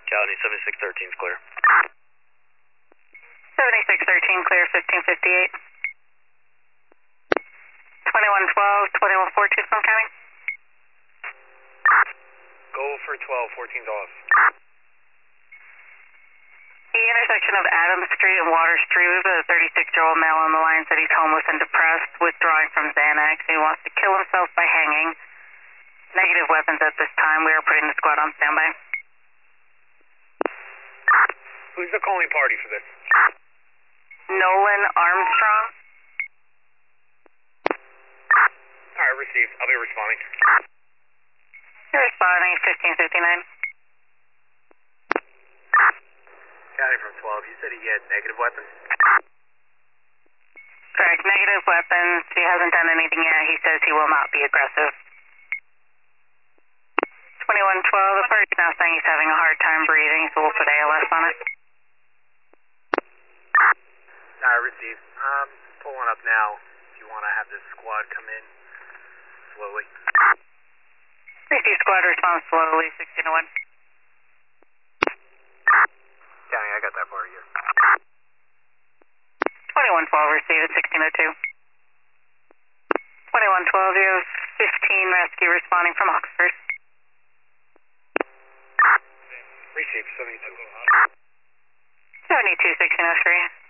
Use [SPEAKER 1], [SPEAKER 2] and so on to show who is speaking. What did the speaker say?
[SPEAKER 1] County 7613 is clear.
[SPEAKER 2] 7613 clear, 1558. 2112, 2114 from County.
[SPEAKER 1] Go for 12, 14's off.
[SPEAKER 2] The intersection of Adams Street and Water Street, we have a 36-year-old male on the line said he's homeless and depressed, withdrawing from Xanax. He wants to kill himself by hanging. Negative weapons at this time. We are putting the squad on standby.
[SPEAKER 1] Who's the calling party for this?
[SPEAKER 2] Nolan Armstrong.
[SPEAKER 1] Alright, received. I'll be responding.
[SPEAKER 2] You're responding, 1559.
[SPEAKER 1] County from 12, you said he had negative weapons?
[SPEAKER 2] Correct, negative weapons. He hasn't done anything yet. He says he will not be aggressive. 2112, the party's now saying he's having a hard time breathing, so we'll put ALS on it.
[SPEAKER 1] Alright, received. Pulling up now. If you want to have this squad come in slowly.
[SPEAKER 2] Receive squad, response slowly, 1601.
[SPEAKER 1] County, I got that part here.
[SPEAKER 2] 2112, receive at 1602. 2112, you have 15 rescue responding from Oxford.
[SPEAKER 1] Received, 72.
[SPEAKER 2] 72, 1603.